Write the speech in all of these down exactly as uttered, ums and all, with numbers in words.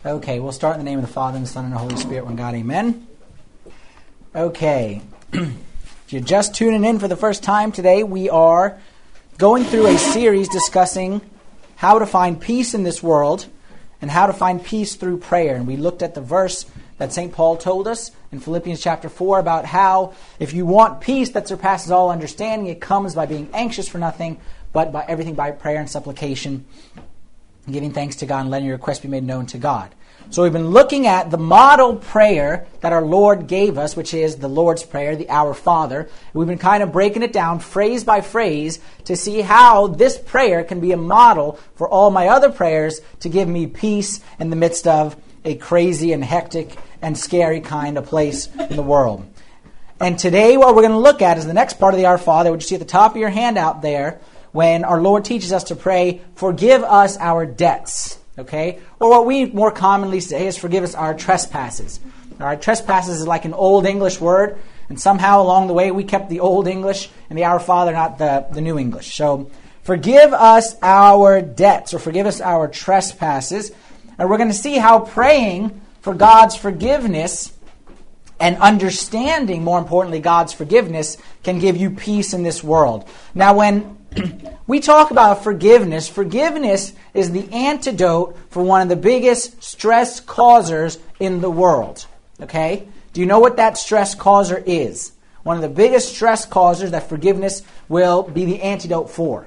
Okay, we'll start in the name of the Father, and the Son, and the Holy Spirit, one God, amen. Okay, if you're just tuning in for the first time today, we are going through a series discussing how to find peace in this world and how to find peace through prayer. And we looked at the verse that Saint Paul told us in Philippians chapter four about how if you want peace that surpasses all understanding, it comes by being anxious for nothing, but by everything by prayer and supplication, giving thanks to God and letting your requests be made known to God. So we've been looking at the model prayer that our Lord gave us, which is the Lord's Prayer, the Our Father. We've been kind of breaking it down phrase by phrase to see how this prayer can be a model for all my other prayers to give me peace in the midst of a crazy and hectic and scary kind of place in the world. And today what we're going to look at is the next part of the Our Father, which you see at the top of your handout there, when our Lord teaches us to pray, forgive us our debts. Okay? Or what we more commonly say is forgive us our trespasses. All right, trespasses is like an old English word, and somehow along the way we kept the old English and the Our Father, not the, the New English. So forgive us our debts, or forgive us our trespasses. And we're going to see how praying for God's forgiveness and understanding, more importantly, God's forgiveness can give you peace in this world. Now, when we talk about forgiveness, forgiveness is the antidote for one of the biggest stress causers in the world. Okay? Do you know what that stress causer is? One of the biggest stress causers that forgiveness will be the antidote for.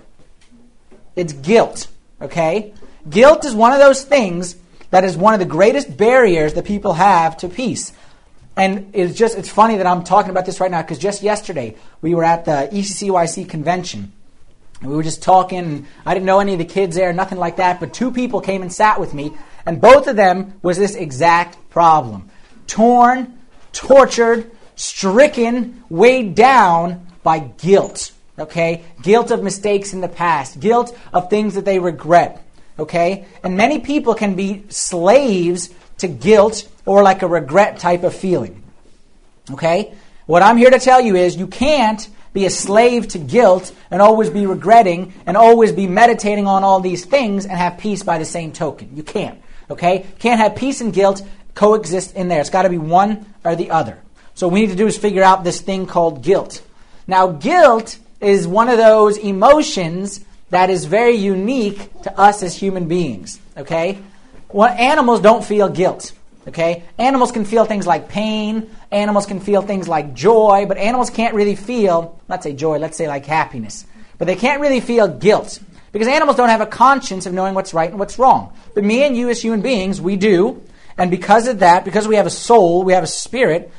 It's guilt. Okay? Guilt is one of those things that is one of the greatest barriers that people have to peace. And it's just, it's funny that I'm talking about this right now because just yesterday we were at the E C C Y C convention. And we were just talking, and I didn't know any of the kids there, nothing like that, but two people came and sat with me, and both of them was this exact problem. Torn, tortured, stricken, weighed down by guilt, okay? Guilt of mistakes in the past, guilt of things that they regret, okay? And many people can be slaves to guilt or like a regret type of feeling, okay? What I'm here to tell you is you can't be a slave to guilt and always be regretting and always be meditating on all these things and have peace by the same token. You can't, okay? Can't have peace and guilt coexist in there. It's got to be one or the other. So what we need to do is figure out this thing called guilt. Now, guilt is one of those emotions that is very unique to us as human beings, okay? Well, animals don't feel guilt. Okay? Animals can feel things like pain. Animals can feel things like joy. But animals can't really feel, let's say joy, let's say like happiness. But they can't really feel guilt. Because animals don't have a conscience of knowing what's right and what's wrong. But me and you as human beings, we do. And because of that, because we have a soul, we have a spirit,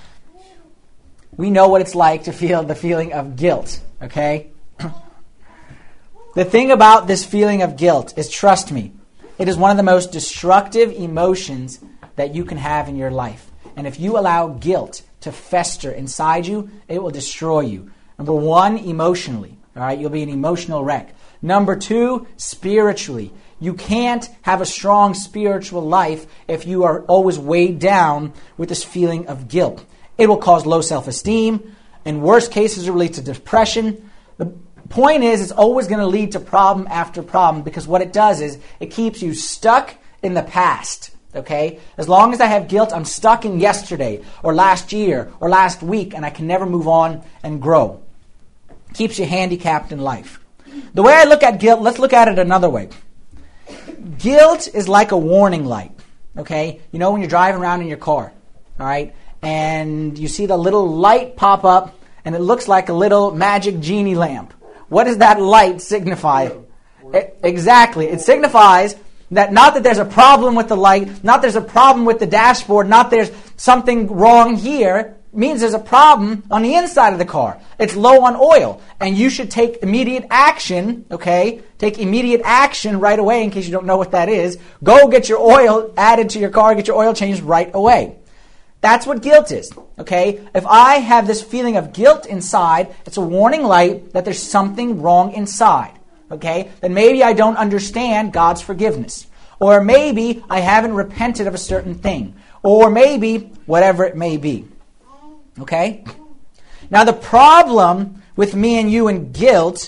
we know what it's like to feel the feeling of guilt. Okay? The thing about this feeling of guilt is, trust me, it is one of the most destructive emotions that you can have in your life. And if you allow guilt to fester inside you, it will destroy you. Number one, emotionally. All right, you'll be an emotional wreck. Number two, spiritually. You can't have a strong spiritual life if you are always weighed down with this feeling of guilt. It will cause low self-esteem. In worst cases, it will lead to depression. The point is, it's always going to lead to problem after problem because what it does is it keeps you stuck in the past. Okay? As long as I have guilt, I'm stuck in yesterday or last year or last week, and I can never move on and grow. Keeps you handicapped in life. The way I look at guilt, let's look at it another way. Guilt is like a warning light. Okay? You know when you're driving around in your car, all right, and you see the little light pop up, and it looks like a little magic genie lamp. What does that light signify? It, exactly. It signifies that not that there's a problem with the light, not there's a problem with the dashboard, not there's something wrong here, means there's a problem on the inside of the car. It's low on oil, and you should take immediate action, okay? Take immediate action right away in case you don't know what that is. Go get your oil added to your car, get your oil changed right away. That's what guilt is, okay? If I have this feeling of guilt inside, it's a warning light that there's something wrong inside. Okay, then maybe I don't understand God's forgiveness. Or maybe I haven't repented of a certain thing. Or maybe whatever it may be. Okay? Now the problem with me and you and guilt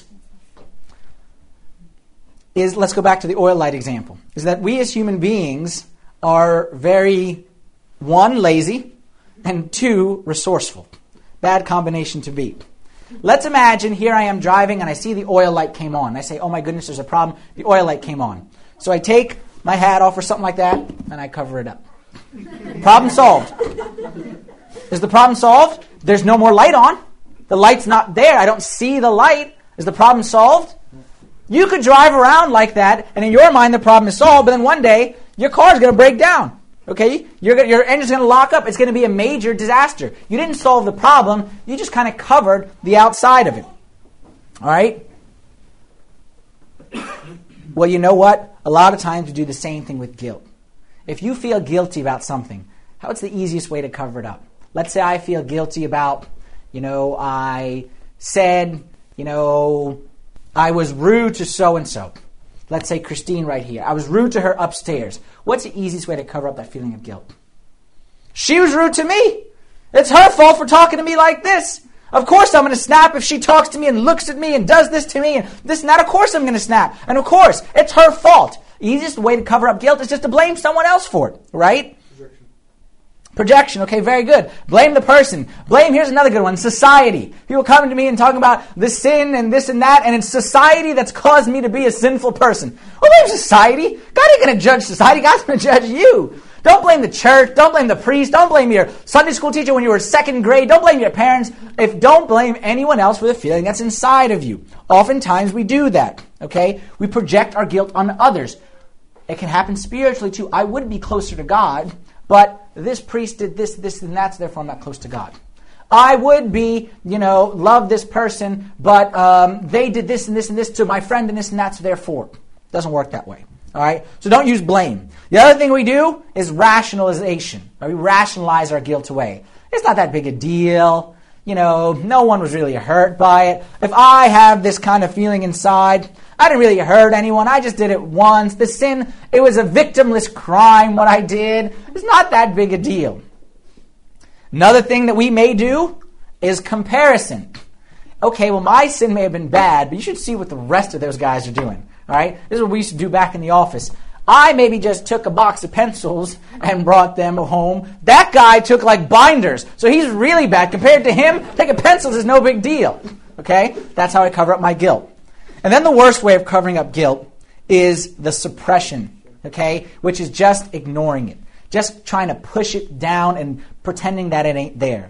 is, let's go back to the oil light example, is that we as human beings are very, one, lazy, and two, resourceful. Bad combination to be. Let's imagine here I am driving and I see the oil light came on. I say, oh my goodness, there's a problem. The oil light came on. So I take my hat off or something like that and I cover it up. Problem solved. Is the problem solved? There's no more light on. The light's not there. I don't see the light. Is the problem solved? You could drive around like that, and in your mind the problem is solved, but then one day your car is going to break down. Okay? Your, your engine's going to lock up. It's going to be a major disaster. You didn't solve the problem. You just kind of covered the outside of it. All right? Well, you know what? A lot of times we do the same thing with guilt. If you feel guilty about something, what's the easiest way to cover it up? Let's say I feel guilty about, you know, I said, you know, I was rude to so-and-so. Let's say Christine right here. I was rude to her upstairs. What's the easiest way to cover up that feeling of guilt? She was rude to me. It's her fault for talking to me like this. Of course I'm going to snap if she talks to me and looks at me and does this to me and this and that. Of course I'm going to snap. And of course, it's her fault. The easiest way to cover up guilt is just to blame someone else for it, right? Projection. Projection, okay, very good. Blame the person. Blame, here's another good one, society. People coming to me and talking about the sin and this and that, and it's society that's caused me to be a sinful person. Who blames society? God ain't going to judge society. God's going to judge you. Don't blame the church. Don't blame the priest. Don't blame your Sunday school teacher when you were second grade. Don't blame your parents. If don't blame anyone else for the feeling that's inside of you. Oftentimes we do that, okay? We project our guilt on others. It can happen spiritually too. I would be closer to God, but this priest did this, this, and that, so therefore I'm not close to God. I would be, you know, love this person, but um, they did this and this and this to my friend and this and that, so therefore. It doesn't work that way. All right? So don't use blame. The other thing we do is rationalization. Right? We rationalize our guilt away. It's not that big a deal. You know, no one was really hurt by it. If I have this kind of feeling inside, I didn't really hurt anyone. I just did it once. The sin, it was a victimless crime, what I did. It's not that big a deal. Another thing that we may do is comparison. Okay, well, my sin may have been bad, but you should see what the rest of those guys are doing. All right? This is what we used to do back in the office. I maybe just took a box of pencils and brought them home. That guy took like binders, so he's really bad. Compared to him, taking pencils is no big deal. Okay? That's how I cover up my guilt. And then the worst way of covering up guilt is the suppression, okay? Which is just ignoring it. Just trying to push it down and pretending that it ain't there.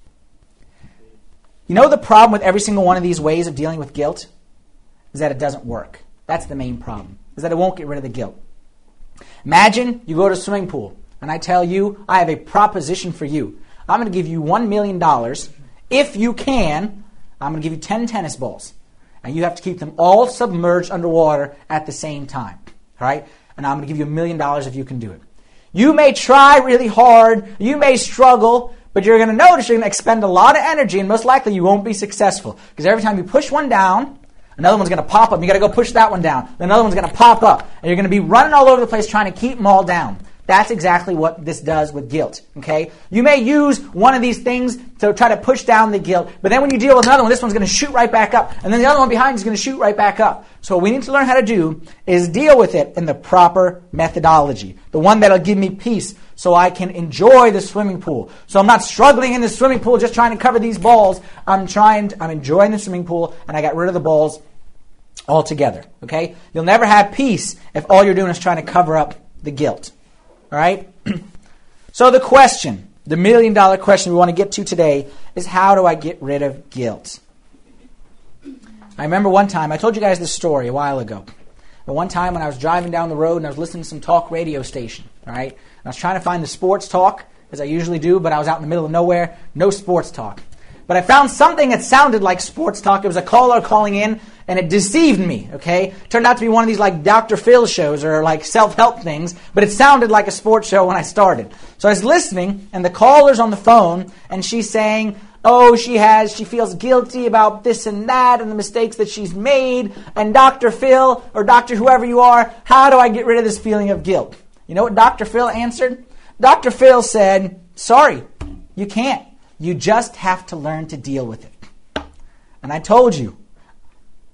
You know the problem with every single one of these ways of dealing with guilt? Is that it doesn't work. That's the main problem. Is that it won't get rid of the guilt. Imagine you go to a swimming pool and I tell you, I have a proposition for you. I'm going to give you one million dollars. If you can, I'm going to give you ten tennis balls. And you have to keep them all submerged underwater at the same time. All right? And I'm going to give you a million dollars if you can do it. You may try really hard. You may struggle. But you're going to notice you're going to expend a lot of energy. And most likely you won't be successful. Because every time you push one down, another one's going to pop up. You got to go push that one down. Then another one's going to pop up. And you're going to be running all over the place trying to keep them all down. That's exactly what this does with guilt, okay? You may use one of these things to try to push down the guilt, but then when you deal with another one, this one's going to shoot right back up, and then the other one behind is going to shoot right back up. So what we need to learn how to do is deal with it in the proper methodology, the one that'll give me peace so I can enjoy the swimming pool. So I'm not struggling in the swimming pool just trying to cover these balls. I'm trying, to, I'm enjoying the swimming pool, and I got rid of the balls altogether, okay? You'll never have peace if all you're doing is trying to cover up the guilt. All right? So the question, the million dollar question we want to get to today is, how do I get rid of guilt? I remember one time, I told you guys this story a while ago. But one time when I was driving down the road and I was listening to some talk radio station, all right? And I was trying to find the sports talk, as I usually do, but I was out in the middle of nowhere, no sports talk. But I found something that sounded like sports talk. It was a caller calling in, and it deceived me, okay? It turned out to be one of these like Doctor Phil shows or like self-help things, but it sounded like a sports show when I started. So I was listening, and the caller's on the phone, and she's saying, oh, she has, she feels guilty about this and that and the mistakes that she's made, and Doctor Phil, or Doctor whoever you are, how do I get rid of this feeling of guilt? You know what Doctor Phil answered? Doctor Phil said, sorry, you can't. You just have to learn to deal with it. And I told you,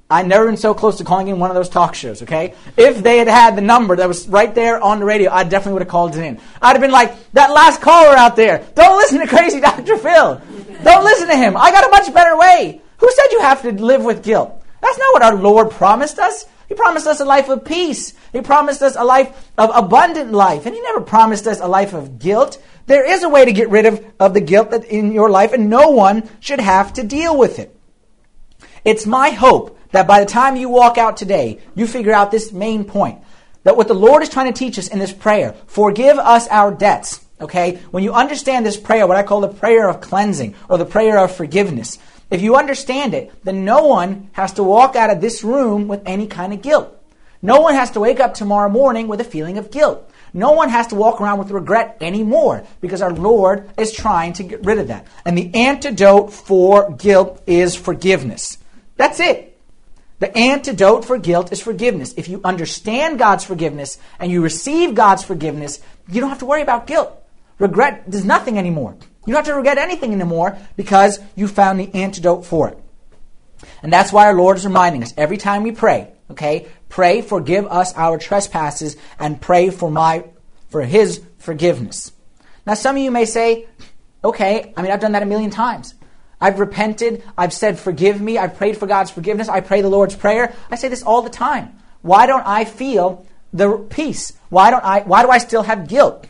I've never been so close to calling in one of those talk shows, okay? If they had had the number that was right there on the radio, I definitely would have called it in. I'd have been like, that last caller out there, don't listen to crazy Doctor Phil. Don't listen to him. I got a much better way. Who said you have to live with guilt? That's not what our Lord promised us. He promised us a life of peace. He promised us a life of abundant life. And he never promised us a life of guilt. There is a way to get rid of, of the guilt that in your life, and no one should have to deal with it. It's my hope that by the time you walk out today, you figure out this main point. That what the Lord is trying to teach us in this prayer, forgive us our debts. Okay? When you understand this prayer, what I call the prayer of cleansing, or the prayer of forgiveness, if you understand it, then no one has to walk out of this room with any kind of guilt. No one has to wake up tomorrow morning with a feeling of guilt. No one has to walk around with regret anymore, because our Lord is trying to get rid of that. And the antidote for guilt is forgiveness. That's it. The antidote for guilt is forgiveness. If you understand God's forgiveness and you receive God's forgiveness, you don't have to worry about guilt. Regret does nothing anymore. You don't have to regret anything anymore because you found the antidote for it. And that's why our Lord is reminding us every time we pray, okay? Pray, forgive us our trespasses, and pray for my, for His forgiveness. Now some of you may say, okay, I mean, I've done that a million times. I've repented, I've said forgive me, I've prayed for God's forgiveness, I pray the Lord's Prayer. I say this all the time. Why don't I feel the peace? Why don't I why do I still have guilt?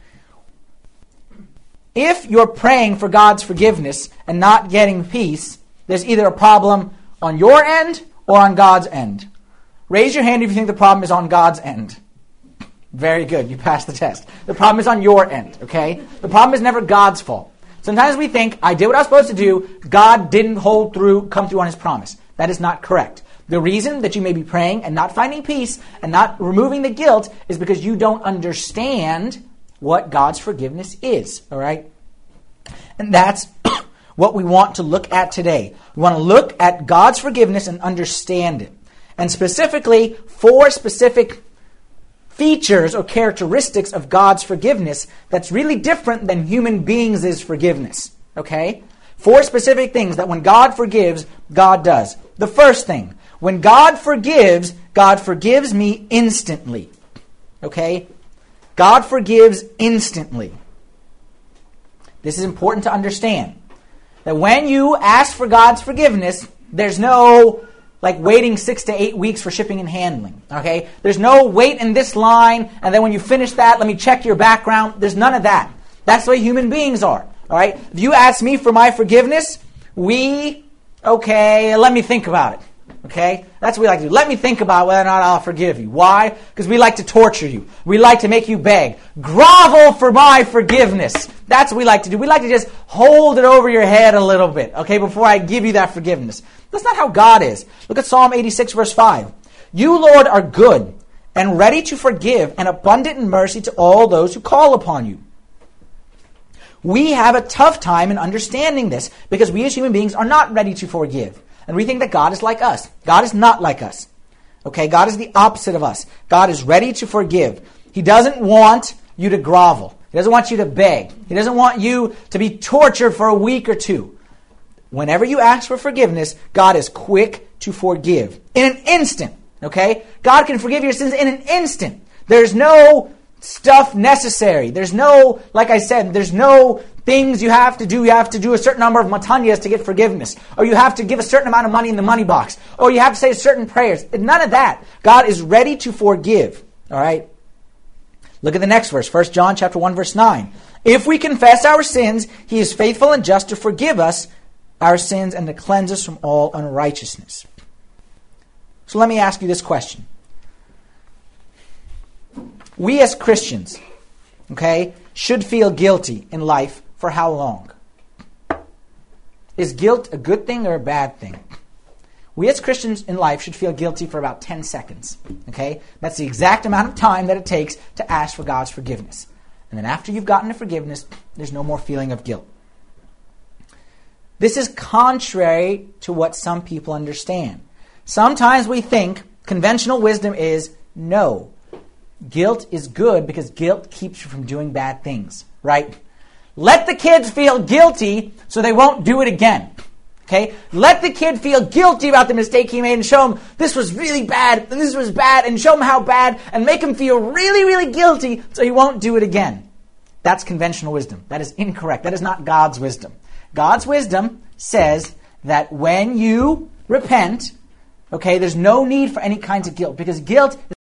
If you're praying for God's forgiveness and not getting peace, there's either a problem on your end or on God's end. Raise your hand if you think the problem is on God's end. Very good, you passed the test. The problem is on your end, okay? The problem is never God's fault. Sometimes we think, I did what I was supposed to do, God didn't hold through, come through on His promise. That is not correct. The reason that you may be praying and not finding peace and not removing the guilt is because you don't understand what God's forgiveness is, all right? And that's what we want to look at today. We want to look at God's forgiveness and understand it. And specifically, four specific features or characteristics of God's forgiveness that's really different than human beings' forgiveness. Okay? Four specific things that when God forgives, God does. The first thing, when God forgives, God forgives me instantly. Okay? God forgives instantly. This is important to understand. That when you ask for God's forgiveness, there's no like waiting six to eight weeks for shipping and handling. Okay? There's no wait in this line, and then when you finish that, let me check your background. There's none of that. That's the way human beings are. All right? If you ask me for my forgiveness, we, okay, let me think about it. Okay? That's what we like to do. Let me think about whether or not I'll forgive you. Why? Because we like to torture you. We like to make you beg. Grovel for my forgiveness. That's what we like to do. We like to just hold it over your head a little bit, okay, before I give you that forgiveness. That's not how God is. Look at Psalm eighty-six, verse five. You, Lord, are good and ready to forgive and abundant in mercy to all those who call upon you. We have a tough time in understanding this because we as human beings are not ready to forgive. And we think that God is like us. God is not like us. Okay, God is the opposite of us. God is ready to forgive. He doesn't want you to grovel. He doesn't want you to beg. He doesn't want you to be tortured for a week or two. Whenever you ask for forgiveness, God is quick to forgive. In an instant. Okay? God can forgive your sins in an instant. There's no stuff necessary. There's no, like I said, there's no things you have to do. You have to do a certain number of matanyas to get forgiveness. Or you have to give a certain amount of money in the money box. Or you have to say certain prayers. None of that. God is ready to forgive. All right? Look at the next verse. First John chapter one, verse nine. If we confess our sins, He is faithful and just to forgive us our sins and to cleanse us from all unrighteousness. So let me ask you this question. We as Christians, okay, should feel guilty in life for how long? Is guilt a good thing or a bad thing? We as Christians in life should feel guilty for about ten seconds. Okay? That's the exact amount of time that it takes to ask for God's forgiveness. And then after you've gotten the forgiveness, there's no more feeling of guilt. This is contrary to what some people understand. Sometimes we think conventional wisdom is, no, guilt is good because guilt keeps you from doing bad things, right? Let the kids feel guilty so they won't do it again. Okay? Let the kid feel guilty about the mistake he made and show him this was really bad and this was bad and show him how bad and make him feel really, really guilty so he won't do it again. That's conventional wisdom. That is incorrect. That is not God's wisdom. God's wisdom says that when you repent, okay, there's no need for any kinds of guilt, because guilt is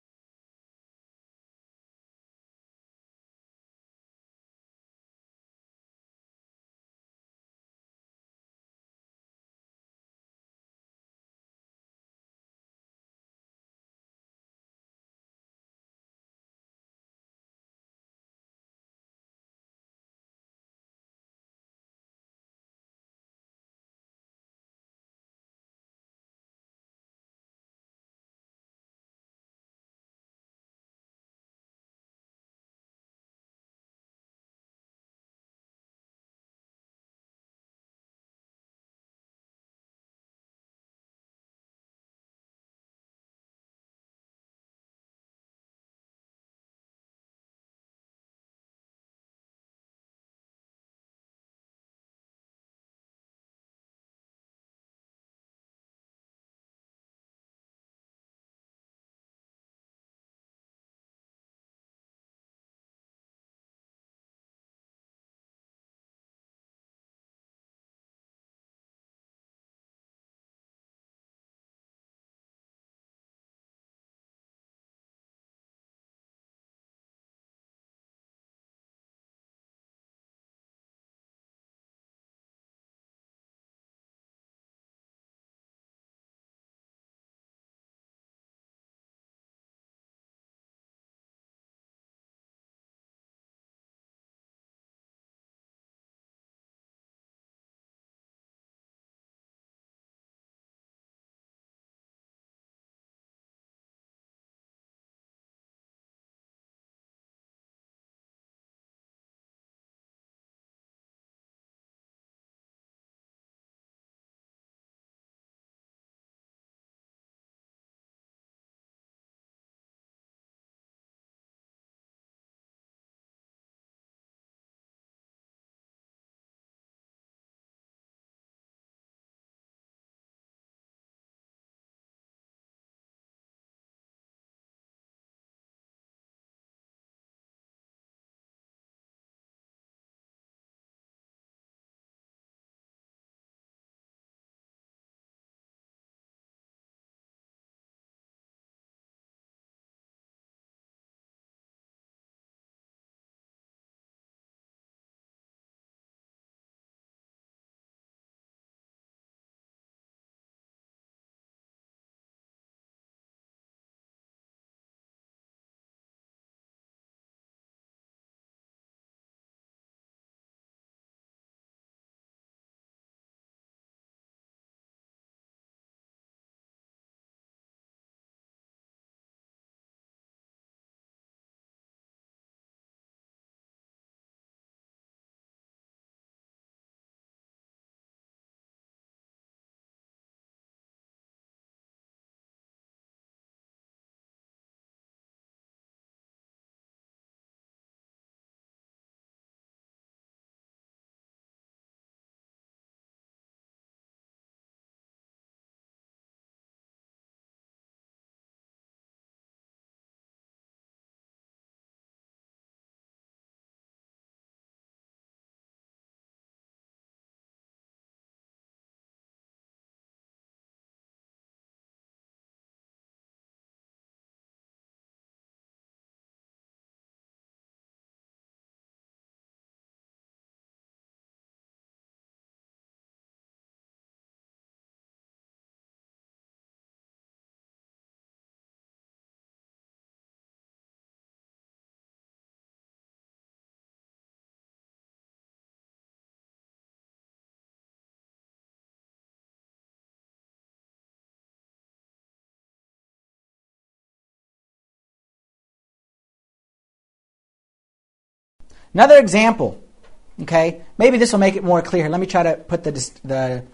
another example. Okay, maybe this will make it more clear. Let me try to put the the.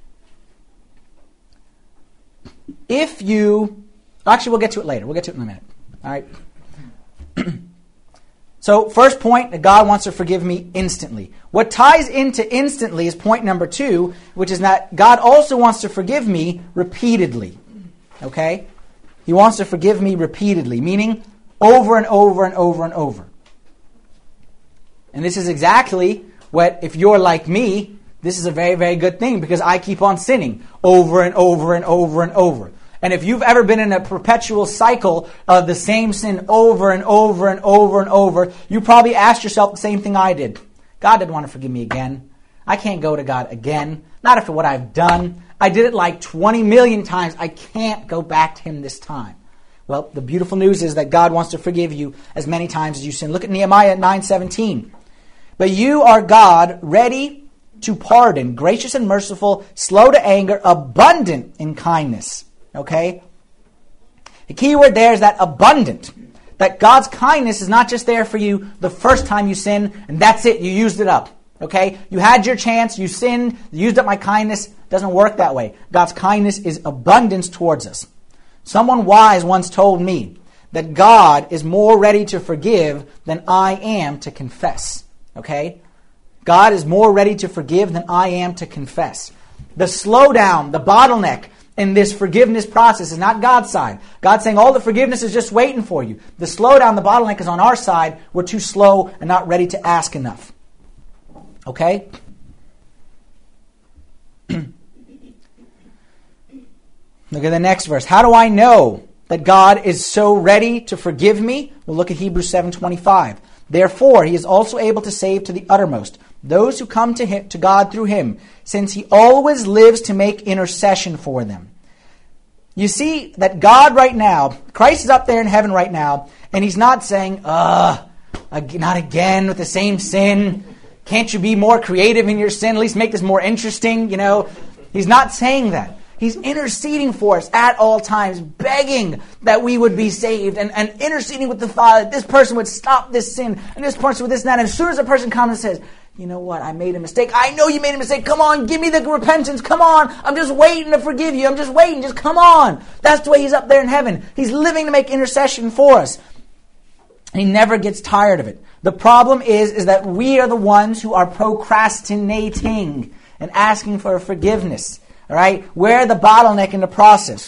If you, actually, we'll get to it later. We'll get to it in a minute. All right. So first point, that God wants to forgive me instantly. What ties into instantly is point number two, which is that God also wants to forgive me repeatedly. Okay? He wants to forgive me repeatedly, meaning over and over and over and over. And this is exactly what, if you're like me, this is a very, very good thing, because I keep on sinning over and over and over and over. And if you've ever been in a perpetual cycle of the same sin over and over and over and over, you probably asked yourself the same thing I did. God didn't want to forgive me again. I can't go to God again. Not after what I've done. I did it like twenty million times. I can't go back to Him this time. Well, the beautiful news is that God wants to forgive you as many times as you sin. Look at Nehemiah nine seventeen. But you are God, ready to pardon, gracious and merciful, slow to anger, abundant in kindness. Okay? The key word there is that abundant. That God's kindness is not just there for you the first time you sin, and that's it, you used it up. Okay? You had your chance, you sinned, you used up my kindness. It doesn't work that way. God's kindness is abundance towards us. Someone wise once told me that God is more ready to forgive than I am to confess. Okay? God is more ready to forgive than I am to confess. The slowdown, the bottleneck in this forgiveness process is not God's side. God's saying all the forgiveness is just waiting for you. The slowdown, the bottleneck is on our side. We're too slow and not ready to ask enough. Okay? Look at the next verse. How do I know that God is so ready to forgive me? We'll look at Hebrews seven twenty-five. Therefore, He is also able to save to the uttermost those who come to him, to God through Him, since He always lives to make intercession for them. You see that God right now, Christ is up there in heaven right now, and He's not saying, uh, not again with the same sin. Can't you be more creative in your sin? At least make this more interesting, you know. He's not saying that. He's interceding for us at all times, begging that we would be saved, and, and interceding with the Father, that this person would stop this sin, and this person with this and that. And as soon as a person comes and says, you know what, I made a mistake. I know you made a mistake. Come on, give me the repentance. Come on. I'm just waiting to forgive you. I'm just waiting. Just come on. That's the way He's up there in heaven. He's living to make intercession for us. He never gets tired of it. The problem is, is that we are the ones who are procrastinating and asking for forgiveness. All right? We're the bottleneck in the process.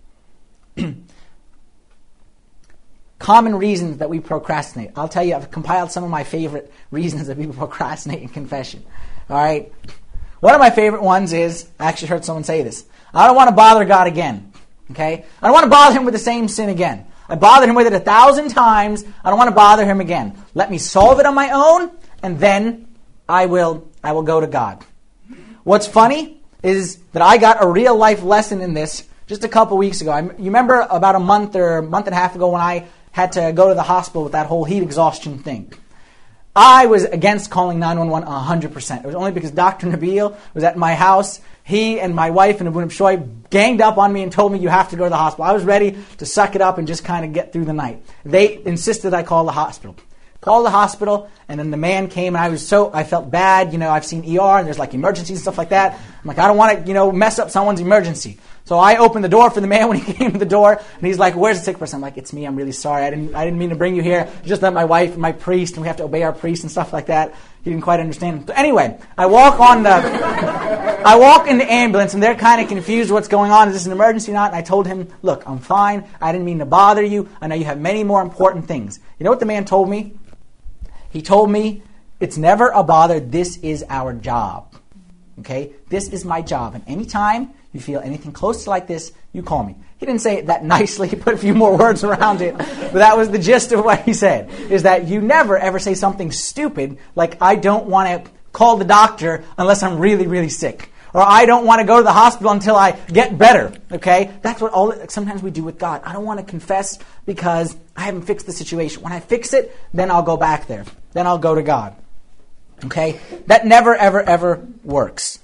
Common reasons that we procrastinate. I'll tell you, I've compiled some of my favorite reasons that people procrastinate in confession. All right? One of my favorite ones is, I actually heard someone say this, I don't want to bother God again. Okay? I don't want to bother Him with the same sin again. I bothered Him with it a thousand times. I don't want to bother Him again. Let me solve it on my own, and then I will, I will go to God. What's funny is that I got a real life lesson in this just a couple weeks ago. I, you remember about a month or a month and a half ago when I had to go to the hospital with that whole heat exhaustion thing. I was against calling nine one one one hundred percent. It was only because Doctor Nabil was at my house. He and my wife and Abunab Shoy ganged up on me and told me you have to go to the hospital. I was ready to suck it up and just kind of get through the night. They insisted I call the hospital. Called the hospital, and then the man came, and I was so, I felt bad. You know, I've seen E R, and there's like emergencies and stuff like that. I'm like, I don't want to, you know, mess up someone's emergency. So I opened the door for the man when he came to the door, and he's like, where's the sick person? I'm like, it's me, I'm really sorry. I didn't I didn't mean to bring you here. Just that my wife and my priest, and we have to obey our priest and stuff like that. He didn't quite understand. But anyway, I walk on the, I walk in the ambulance, and they're kind of confused what's going on. Is this an emergency or not? And I told him, look, I'm fine. I didn't mean to bother you. I know you have many more important things. You know what the man told me? He told me, it's never a bother. This is our job. Okay? This is my job. And anytime you feel anything close to like this, you call me. He didn't say it that nicely. He put a few more words around it. But that was the gist of what he said, is that you never ever say something stupid like, I don't want to call the doctor unless I'm really, really sick. Or I don't want to go to the hospital until I get better. Okay? That's what all sometimes we do with God. I don't want to confess because I haven't fixed the situation. When I fix it, then I'll go back there. Then I'll go to God. Okay? That never, ever, ever works.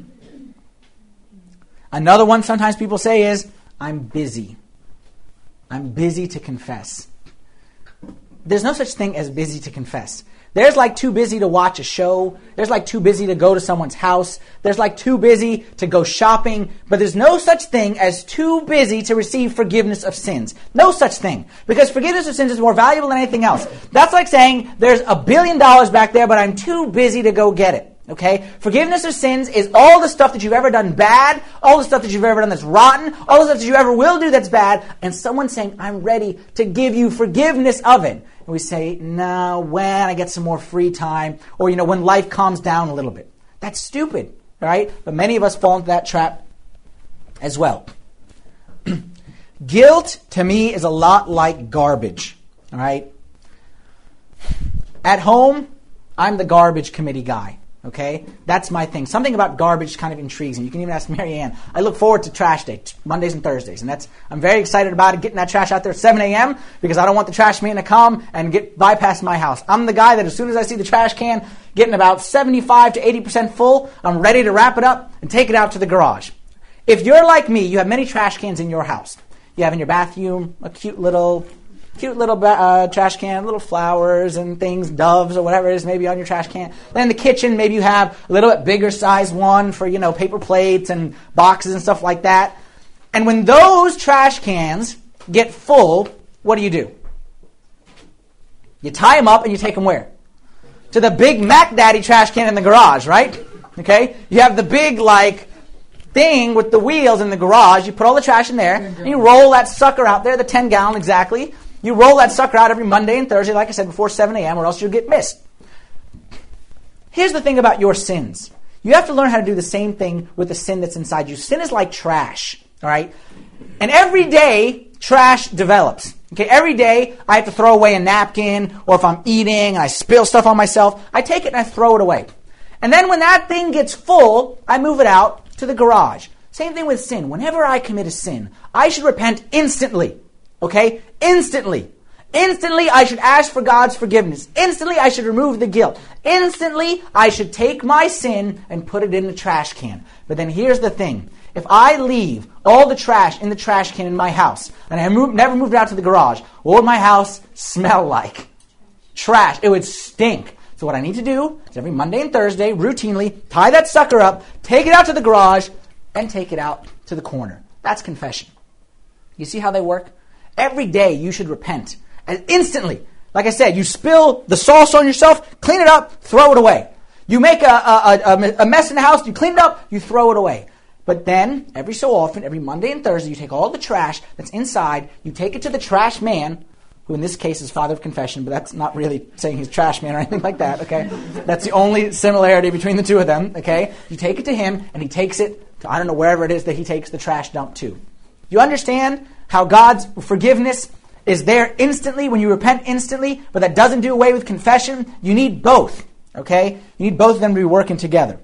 Another one sometimes people say is, I'm busy. I'm busy to confess. there's no such thing as busy to confess. There's like too busy to watch a show. There's like too busy to go to someone's house. There's like too busy to go shopping. But there's no such thing as too busy to receive forgiveness of sins. No such thing. Because forgiveness of sins is more valuable than anything else. That's like saying there's a billion dollars back there, but I'm too busy to go get it. Okay? Forgiveness of sins is all the stuff that you've ever done bad, all the stuff that you've ever done that's rotten, all the stuff that you ever will do that's bad, and someone saying, I'm ready to give you forgiveness of it. And we say, no, when I get some more free time, or, you know, when life calms down a little bit. That's stupid, right? But many of us fall into that trap as well. Guilt, to me, is a lot like garbage, all right? At home, I'm the garbage committee guy. Okay? That's my thing. Something about garbage kind of intrigues me. You can even ask Mary Ann. I look forward to trash day, Mondays and Thursdays. And that's I'm very excited about it, getting that trash out there at seven a.m. because I don't want the trash man to come and get bypass my house. I'm the guy that as soon as I see the trash can getting about seventy-five to eighty percent full, I'm ready to wrap it up and take it out to the garage. If you're like me, you have many trash cans in your house. You have in your bathroom a cute little... Cute little uh, trash can, little flowers and things, doves or whatever it is maybe on your trash can. Then in the kitchen, maybe you have a little bit bigger size one for, you know, paper plates and boxes and stuff like that. And when those trash cans get full, what do you do? You tie them up and you take them where? To the big Mac Daddy trash can in the garage, right? Okay? You have the big, like, thing with the wheels in the garage. You put all the trash in there and you roll that sucker out there, the ten gallon exactly. You roll that sucker out every Monday and Thursday, like I said, before seven a.m., or else you'll get missed. Here's the thing about your sins. You have to learn how to do the same thing with the sin that's inside you. Sin is like trash, all right? And every day, trash develops. Okay, every day, I have to throw away a napkin, or if I'm eating and I spill stuff on myself, I take it and I throw it away. And then when that thing gets full, I move it out to the garage. Same thing with sin. Whenever I commit a sin, I should repent instantly. Okay? Instantly. Instantly, I should ask for God's forgiveness. Instantly, I should remove the guilt. Instantly, I should take my sin and put it in the trash can. But then here's the thing. If I leave all the trash in the trash can in my house, and I move, never moved it out to the garage, what would my house smell like? Trash. It would stink. So what I need to do is every Monday and Thursday, routinely, tie that sucker up, take it out to the garage, and take it out to the corner. That's confession. You see how they work? Every day you should repent. And instantly, like I said, you spill the sauce on yourself, clean it up, throw it away. You make a, a, a, a mess in the house, you clean it up, you throw it away. But then, every so often, every Monday and Thursday, you take all the trash that's inside, you take it to the trash man, who in this case is father of confession, but that's not really saying he's trash man or anything like that, okay? That's the only similarity between the two of them, okay? You take it to him, and he takes it to, I don't know, wherever it is that he takes the trash dump to. You understand how God's forgiveness is there instantly when you repent instantly, but that doesn't do away with confession? You need both, okay? You need both of them to be working together.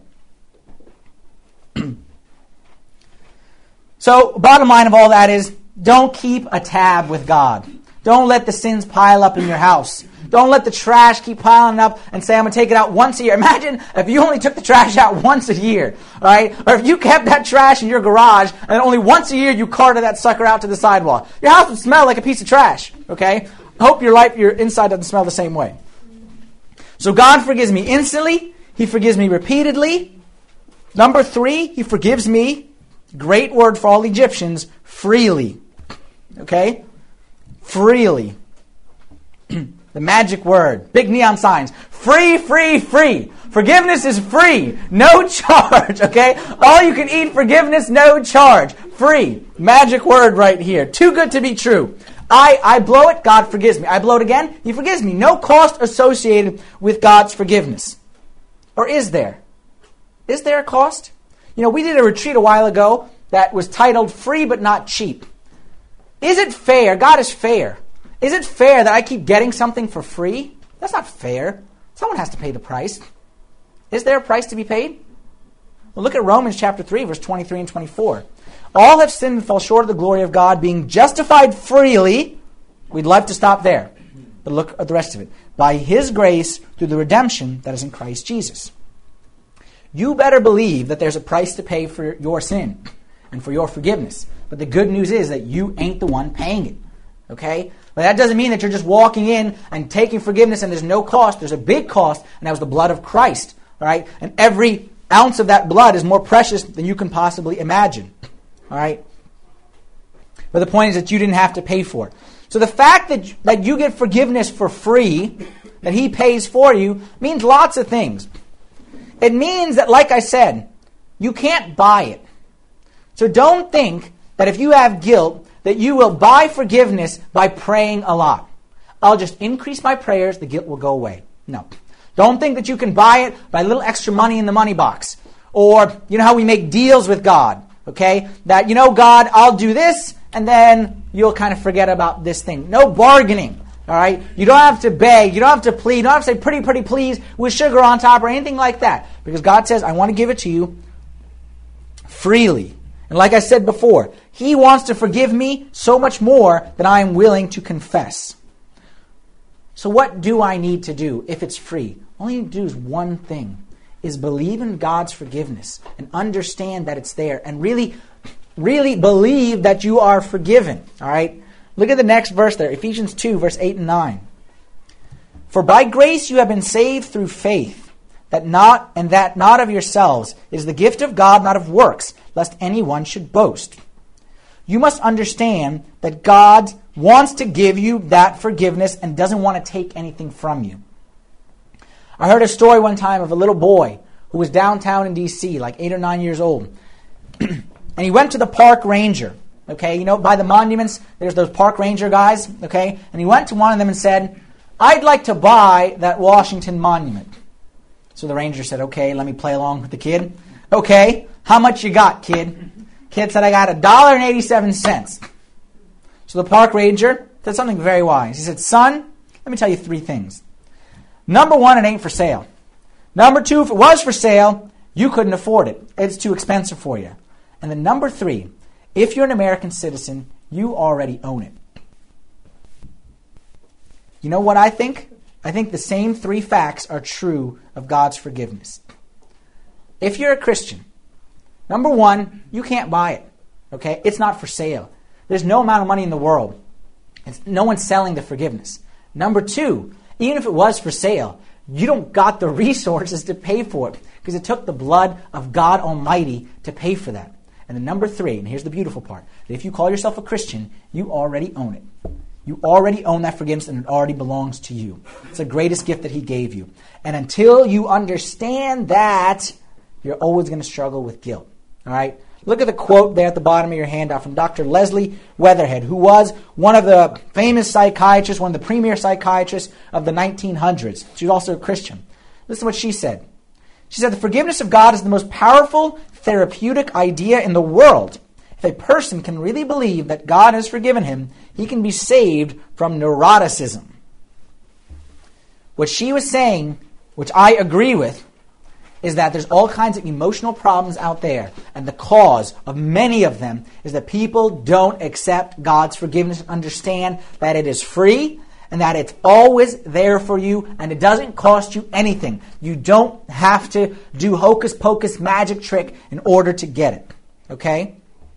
So, bottom line of all that is, don't keep a tab with God. Don't let the sins pile up in your house. Don't let the trash keep piling up and say, I'm going to take it out once a year. Imagine if you only took the trash out once a year, all right? Or if you kept that trash in your garage and only once a year you carted that sucker out to the sidewalk. Your house would smell like a piece of trash, okay? I hope your life, your inside doesn't smell the same way. So God forgives me instantly. He forgives me repeatedly. Number three, He forgives me, great word for all Egyptians, freely. Okay? Freely. The magic word. Big neon signs. Free, free, free. Forgiveness is free. No charge. Okay? All you can eat, forgiveness, no charge. Free. Magic word right here. Too good to be true. I, I blow it, God forgives me. I blow it again, He forgives me. No cost associated with God's forgiveness. Or is there? Is there a cost? You know, we did a retreat a while ago that was titled Free But Not Cheap. Is it fair? God is fair. Is it fair that I keep getting something for free? That's not fair. Someone has to pay the price. Is there a price to be paid? Well, look at Romans chapter three, verse twenty-three and twenty-four. All have sinned and fall short of the glory of God, being justified freely. We'd love to stop there. But look at the rest of it. By His grace through the redemption that is in Christ Jesus. You better believe that there's a price to pay for your sin and for your forgiveness. But the good news is that you ain't the one paying it. Okay? But that doesn't mean that you're just walking in and taking forgiveness and there's no cost. There's a big cost, and that was the blood of Christ. All right? And every ounce of that blood is more precious than you can possibly imagine. All right? But the point is that you didn't have to pay for it. So the fact that you, that you get forgiveness for free, that he pays for you, means lots of things. It means that, like I said, you can't buy it. So don't think that if you have guilt, that you will buy forgiveness by praying a lot. I'll just increase my prayers, the guilt will go away. No. Don't think that you can buy it by a little extra money in the money box. Or, you know how we make deals with God, okay? That, you know, God, I'll do this, and then you'll kind of forget about this thing. No bargaining, all right? You don't have to beg, you don't have to plead, you don't have to say pretty, pretty please with sugar on top or anything like that. Because God says, I want to give it to you freely. And like I said before, he wants to forgive me so much more than I am willing to confess. So what do I need to do if it's free? All you need to do is one thing, is believe in God's forgiveness and understand that it's there and really, really believe that you are forgiven. All right? Look at the next verse there, Ephesians two, verse eight and nine. For by grace you have been saved through faith, that not and that not of yourselves, it is the gift of God, not of works, lest anyone should boast. You must understand that God wants to give you that forgiveness and doesn't want to take anything from you. I heard a story one time of a little boy who was downtown in D C, like eight or nine years old. And he went to the park ranger, okay? You know, by the monuments, there's those park ranger guys, okay? And he went to one of them and said, I'd like to buy that Washington monument. So the ranger said, okay, let me play along with the kid. Okay, how much you got, kid? Kid said, I got a dollar and eighty-seven cents. So the park ranger said something very wise. He said, son, let me tell you three things. Number one, it ain't for sale. Number two, if it was for sale, you couldn't afford it. It's too expensive for you. And then number three, if you're an American citizen, you already own it. You know what I think? I think the same three facts are true of God's forgiveness. If you're a Christian, number one, you can't buy it. Okay? It's not for sale. There's no amount of money in the world. It's, no one's selling the forgiveness. Number two, even if it was for sale, you don't got the resources to pay for it because it took the blood of God Almighty to pay for that. And then number three, and here's the beautiful part, that if you call yourself a Christian, you already own it. You already own that forgiveness and it already belongs to you. It's the greatest gift that he gave you. And until you understand that, you're always going to struggle with guilt. All right? Look at the quote there at the bottom of your handout from Doctor Leslie Weatherhead, who was one of the famous psychiatrists, one of the premier psychiatrists of the nineteen hundreds. She was also a Christian. Listen to what she said. She said, the forgiveness of God is the most powerful therapeutic idea in the world. If a person can really believe that God has forgiven him, he can be saved from neuroticism. What she was saying, which I agree with, is that there's all kinds of emotional problems out there, and the cause of many of them is that people don't accept God's forgiveness and understand that it is free and that it's always there for you and it doesn't cost you anything. You don't have to do hocus pocus magic trick in order to get it. Okay?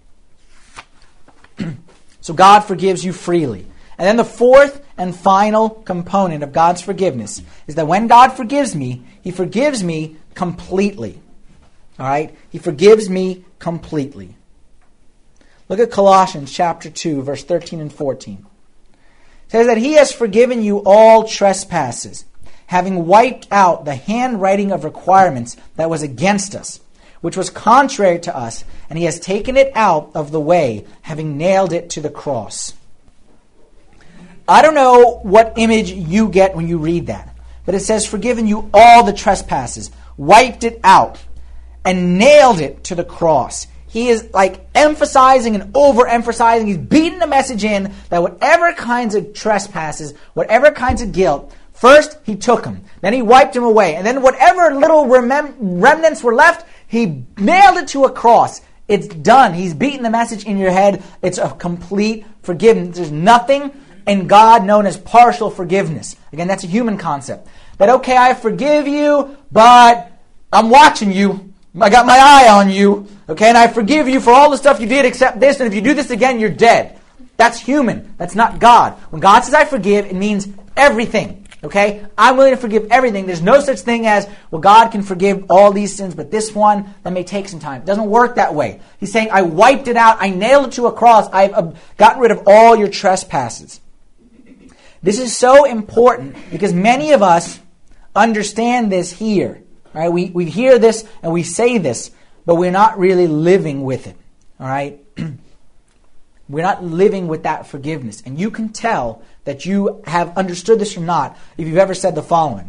So God forgives you freely. And then the fourth and final component of God's forgiveness is that when God forgives me, he forgives me completely. All right? He forgives me completely. Look at Colossians chapter two, verse thirteen and fourteen. It says that he has forgiven you all trespasses, having wiped out the handwriting of requirements that was against us, which was contrary to us, and he has taken it out of the way, having nailed it to the cross. I don't know what image you get when you read that, but it says, forgiven you all the trespasses, wiped it out, and nailed it to the cross. He is like emphasizing and overemphasizing. He's beating the message in that whatever kinds of trespasses, whatever kinds of guilt, first he took them, then he wiped them away, and then whatever little remem- remnants were left, he nailed it to a cross. It's done. He's beaten the message in your head. It's a complete forgiveness. There's nothing in God known as partial forgiveness. Again, that's a human concept. That, okay, I forgive you, but I'm watching you. I got my eye on you. Okay, and I forgive you for all the stuff you did except this, and if you do this again, you're dead. That's human. That's not God. When God says I forgive, it means everything. Okay? I'm willing to forgive everything. There's no such thing as, well, God can forgive all these sins, but this one, that may take some time. It doesn't work that way. He's saying, I wiped it out. I nailed it to a cross. I've gotten rid of all your trespasses. This is so important because many of us understand this here. Right? We, we hear this and we say this, but we're not really living with it. All right? We're not living with that forgiveness. And you can tell that you have understood this or not if you've ever said the following.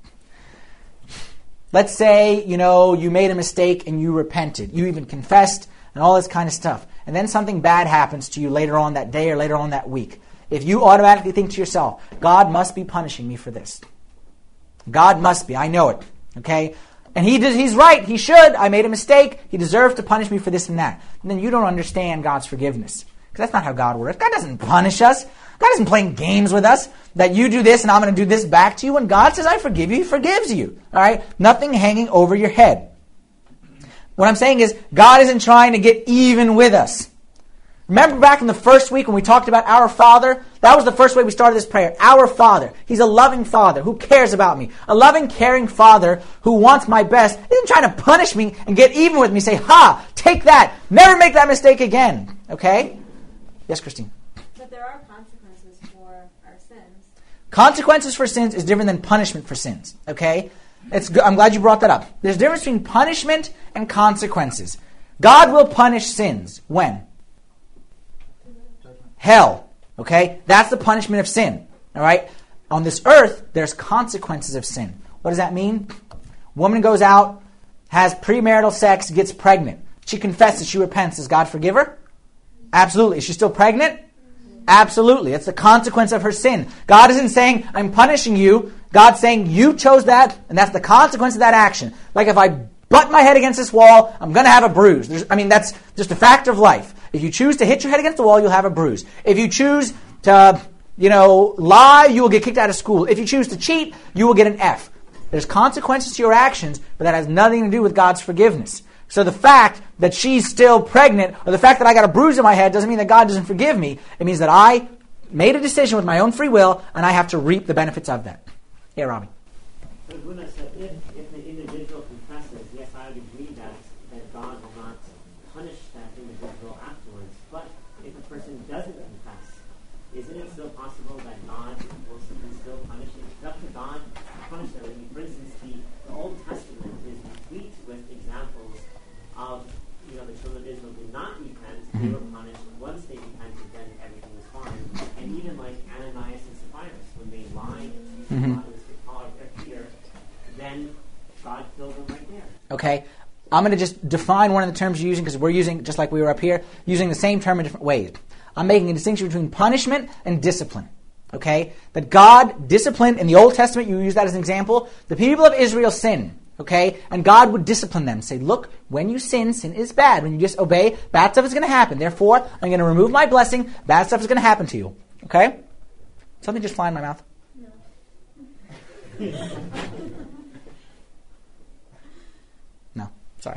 Let's say, you know, you made a mistake and you repented. You even confessed and all this kind of stuff. And then something bad happens to you later on that day or later on that week. If you automatically think to yourself, God must be punishing me for this. God must be. I know it. Okay? And he does, he's right. He should. I made a mistake. He deserves to punish me for this and that. And then you don't understand God's forgiveness. Because that's not how God works. God doesn't punish us. God isn't playing games with us. That you do this and I'm going to do this back to you. When God says I forgive you, He forgives you. All right? Nothing hanging over your head. What I'm saying is God isn't trying to get even with us. Remember back in the first week when we talked about our Father? That was the first way we started this prayer. Our Father. He's a loving Father who cares about me. A loving, caring Father who wants my best. He isn't trying to punish me and get even with me. Say, ha, take that. Never make that mistake again. Okay? Yes, Christine? But there are consequences for our sins. Consequences for sins is different than punishment for sins. Okay? It's good. I'm glad you brought that up. There's a difference between punishment and consequences. God will punish sins. When? Hell. Okay? That's the punishment of sin. All right? On this earth, there's consequences of sin. What does that mean? Woman goes out, has premarital sex, gets pregnant. She confesses, she repents. Does God forgive her? Absolutely. Is she still pregnant? Absolutely. It's the consequence of her sin. God isn't saying, I'm punishing you. God's saying, you chose that, and that's the consequence of that action. Like if I butt my head against this wall, I'm going to have a bruise. There's, I mean, that's just a fact of life. If you choose to hit your head against the wall, you'll have a bruise. If you choose to, you know, lie, you will get kicked out of school. If you choose to cheat, you will get an F. There's consequences to your actions, but that has nothing to do with God's forgiveness. So the fact that she's still pregnant, or the fact that I got a bruise in my head, doesn't mean that God doesn't forgive me. It means that I made a decision with my own free will, and I have to reap the benefits of that. Yeah, Robbie. So Guna said, if, if the individual confesses, yes, I would agree that, that God will not punish that individual afterwards. But if a person doesn't confess, isn't it still possible that God will still punish it? It's up to God to punish them. I mean, for instance, the, the Old Testament is complete with examples of, you know, the children of Israel did not repent, mm-hmm. they were punished. Once they repented, then everything was fine. And even like Ananias and Sapphira, when they lied to mm-hmm. God, Peter, then God killed them right there. Okay. I'm going to just define one of the terms you're using because we're using, just like we were up here, using the same term in different ways. I'm making a distinction between punishment and discipline. Okay? That God disciplined, in the Old Testament, you use that as an example, the people of Israel sin. Okay? And God would discipline them. Say, look, when you sin, sin is bad. When you disobey, bad stuff is going to happen. Therefore, I'm going to remove my blessing. Bad stuff is going to happen to you. Okay? Something just fly in my mouth? No. No. Sorry.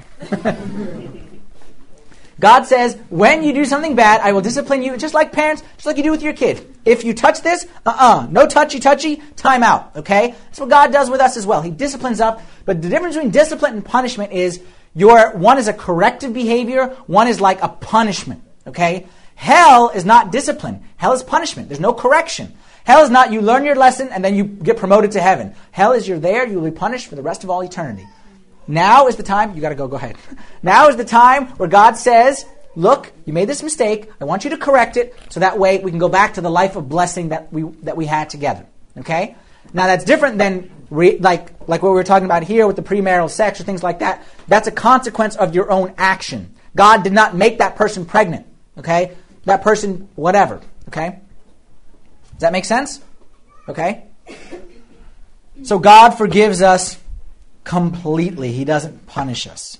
God says, when you do something bad, I will discipline you, just like parents, just like you do with your kid. If you touch this, uh-uh, no touchy-touchy, time out, okay? That's what God does with us as well. He disciplines up, but the difference between discipline and punishment is your one is a corrective behavior, one is like a punishment, okay? Hell is not discipline. Hell is punishment. There's no correction. Hell is not you learn your lesson and then you get promoted to heaven. Hell is you're there, you will be punished for the rest of all eternity. Now is the time, you got to go, go ahead. Now is the time where God says, look, you made this mistake. I want you to correct it so that way we can go back to the life of blessing that we that we had together. Okay? Now that's different than re, like like what we were talking about here with the premarital sex or things like that. That's a consequence of your own action. God did not make that person pregnant. Okay? That person, whatever. Okay? Does that make sense? Okay? So God forgives us completely. He doesn't punish us.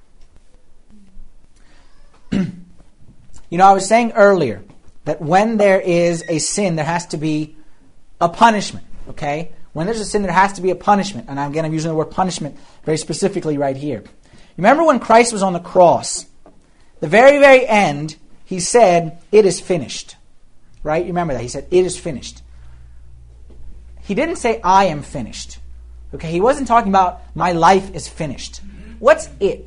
You know, I was saying earlier that when there is a sin, there has to be a punishment. Okay? When there's a sin, there has to be a punishment. And again, I'm using the word punishment very specifically right here. Remember when Christ was on the cross, the very, very end, he said, it is finished. right? You remember that. He said, it is finished. He didn't say, I am finished. Okay, he wasn't talking about my life is finished. What's it?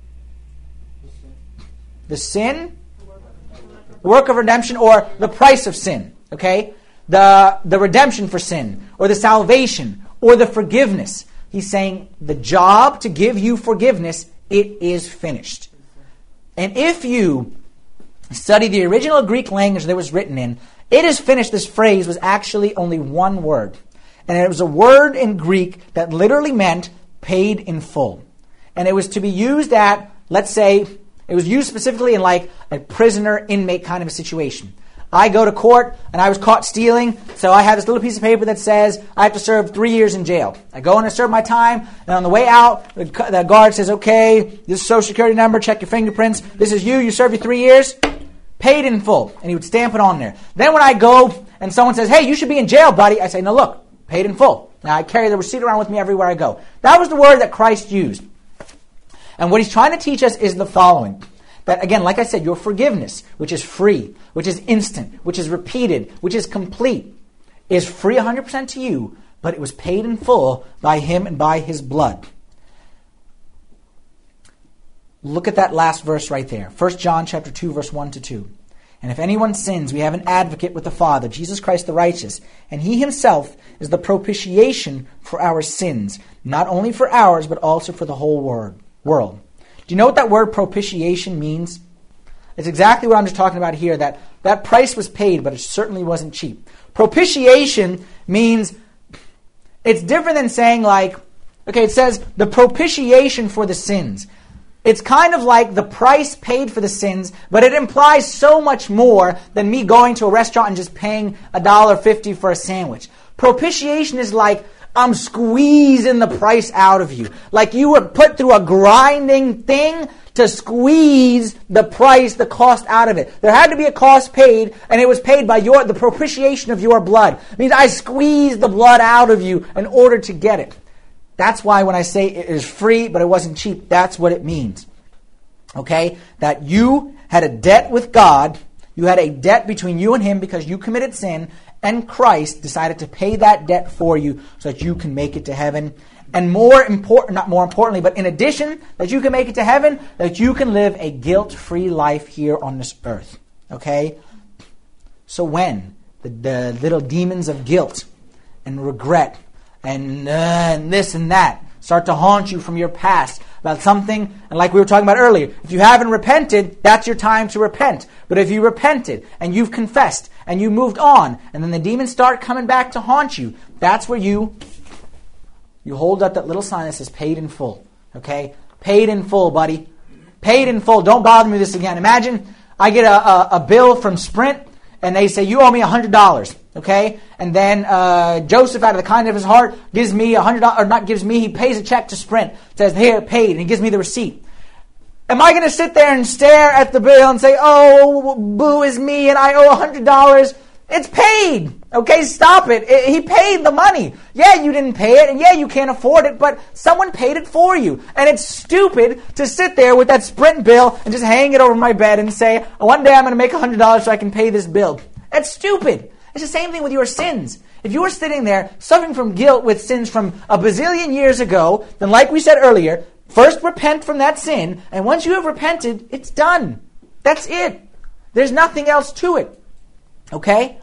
The sin, work of redemption, or the price of sin. Okay? The, the redemption for sin, or the salvation, or the forgiveness. He's saying the job to give you forgiveness, it is finished. And if you study the original Greek language that it was written in, it is finished, this phrase was actually only one word. And it was a word in Greek that literally meant paid in full. And it was to be used at, let's say, it was used specifically in like a prisoner inmate kind of a situation. I go to court and I was caught stealing, so I have this little piece of paper that says I have to serve three years in jail. I go in and serve my time, and on the way out, the, the guard says, okay, this is social security number, check your fingerprints. This is you, you serve your three years, paid in full. And he would stamp it on there. Then when I go and someone says, hey, you should be in jail, buddy, I say, no, look, paid in full. Now I carry the receipt around with me everywhere I go. That was the word that Christ used. And what he's trying to teach us is the following. That, again, like I said, your forgiveness, which is free, which is instant, which is repeated, which is complete, is free one hundred percent to you, but it was paid in full by him and by his blood. Look at that last verse right there. First John chapter two, verse one to two. And if anyone sins, we have an advocate with the Father, Jesus Christ the righteous, and he himself is the propitiation for our sins, not only for ours, but also for the whole world. Do you know what that word propitiation means? It's exactly what I'm just talking about here, that that price was paid, but it certainly wasn't cheap. Propitiation means, it's different than saying like, okay, it says the propitiation for the sins. It's kind of like the price paid for the sins, but it implies so much more than me going to a restaurant and just paying one dollar fifty for a sandwich. Propitiation is like, I'm squeezing the price out of you. Like you were put through a grinding thing to squeeze the price, the cost out of it. There had to be a cost paid, and it was paid by your the propitiation of your blood. It means I squeezed the blood out of you in order to get it. That's why when I say it is free, but it wasn't cheap, that's what it means. Okay? That you had a debt with God. You had a debt between you and him because you committed sin, and Christ decided to pay that debt for you so that you can make it to heaven. And more important, not more importantly, but in addition, that you can make it to heaven, that you can live a guilt-free life here on this earth. Okay? So when the, the little demons of guilt and regret and, uh, and this and that start to haunt you from your past about something, and like we were talking about earlier, if you haven't repented, that's your time to repent. But if you repented and you've confessed and you moved on, and then the demons start coming back to haunt you, that's where you you hold up that little sign that says paid in full. Okay? Paid in full, buddy. Paid in full. Don't bother me with this again. Imagine I get a, a, a bill from Sprint, and they say, you owe me one hundred dollars. Okay? And then uh, Joseph, out of the kindness of his heart, gives me one hundred dollars, or not gives me, he pays a check to Sprint. Says, here, paid, and he gives me the receipt. Am I going to sit there and stare at the bill and say, oh, boo is me, and I owe one hundred dollars? It's paid. Okay, stop it. it. He paid the money. Yeah, you didn't pay it, and yeah, you can't afford it, but someone paid it for you. And it's stupid to sit there with that Sprint bill and just hang it over my bed and say, one day I'm going to make one hundred dollars so I can pay this bill. That's stupid. It's the same thing with your sins. If you were sitting there suffering from guilt with sins from a bazillion years ago, then like we said earlier, first repent from that sin, and once you have repented, it's done. That's it. There's nothing else to it. Okay?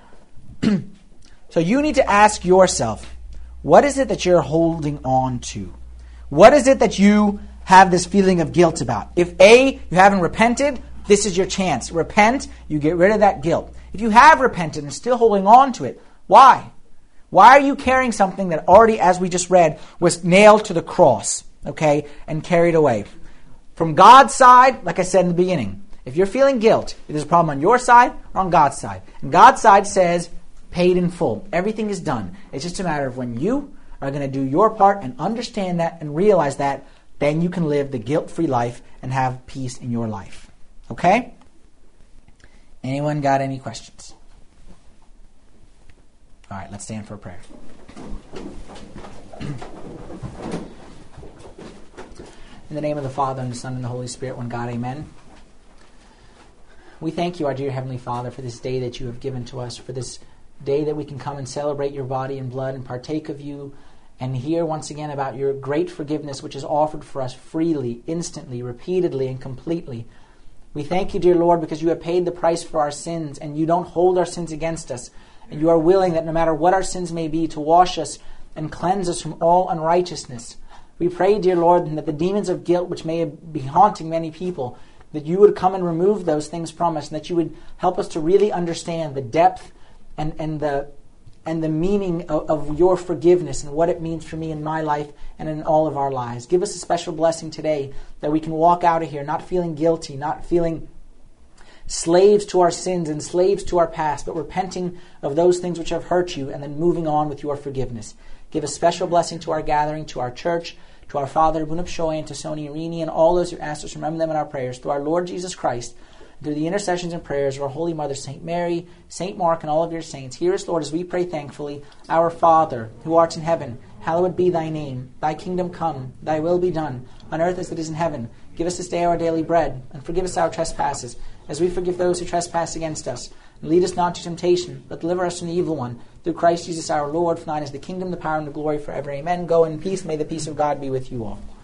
So you need to ask yourself, what is it that you're holding on to? What is it that you have this feeling of guilt about? If A, you haven't repented, this is your chance. Repent, you get rid of that guilt. If you have repented and still holding on to it, why? Why are you carrying something that already, as we just read, was nailed to the cross, okay, and carried away? From God's side, like I said in the beginning, if you're feeling guilt, it is a problem on your side or on God's side. And God's side says, paid in full. Everything is done. It's just a matter of when you are going to do your part and understand that and realize that, then you can live the guilt-free life and have peace in your life. Okay? Anyone got any questions? All right, let's stand for a prayer. In the name of the Father, and the Son, and the Holy Spirit, one God, amen. We thank you, our dear Heavenly Father, for this day that you have given to us, for this day that we can come and celebrate your body and blood and partake of you and hear once again about your great forgiveness which is offered for us freely, instantly, repeatedly, and completely. We thank you, dear Lord, because you have paid the price for our sins and you don't hold our sins against us. And you are willing that no matter what our sins may be, to wash us and cleanse us from all unrighteousness. We pray, dear Lord, that the demons of guilt which may be haunting many people, that you would come and remove those things from us, and that you would help us to really understand the depth and, and the and the meaning of, of your forgiveness and what it means for me in my life and in all of our lives. Give us a special blessing today that we can walk out of here not feeling guilty, not feeling slaves to our sins and slaves to our past, but repenting of those things which have hurt you and then moving on with your forgiveness. Give a special blessing to our gathering, to our church, to our Father, Bunap Shoy, and to Sony Irini, and all those who asked us to remember them in our prayers, through our Lord Jesus Christ, through the intercessions and prayers of our Holy Mother, Saint Mary, Saint Mark, and all of your saints. Hear us, Lord, as we pray thankfully. Our Father, who art in heaven, hallowed be thy name. Thy kingdom come, thy will be done, on earth as it is in heaven. Give us this day our daily bread, and forgive us our trespasses, as we forgive those who trespass against us. And lead us not into temptation, but deliver us from the evil one. Through Christ Jesus our Lord, for thine is the kingdom, the power, and the glory forever. Amen. Go in peace. May the peace of God be with you all.